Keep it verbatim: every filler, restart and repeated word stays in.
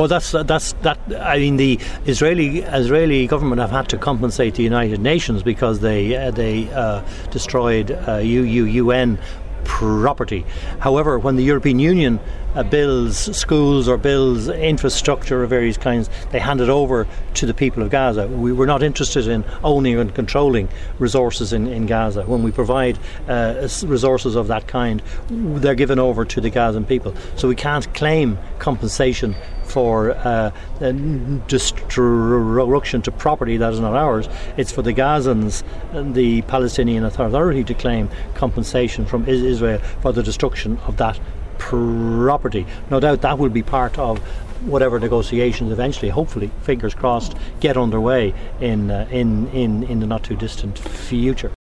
Well, that's that's that. I mean, the Israeli Israeli government have had to compensate the United Nations because they uh, they uh, destroyed uh, U N property. However, when the European Union uh, builds schools or builds infrastructure of various kinds, they hand it over to the people of Gaza. We were not interested in owning and controlling resources in, in Gaza. When we provide uh, resources of that kind, they're given over to the Gazan people. So we can't claim compensation for uh, destruction to property that is not ours. It's for the Gazans, the Palestinian Authority, to claim compensation from Israel for the destruction of that property. No doubt that will be part of whatever negotiations eventually, hopefully, fingers crossed, get underway in uh, in, in in the not too distant future.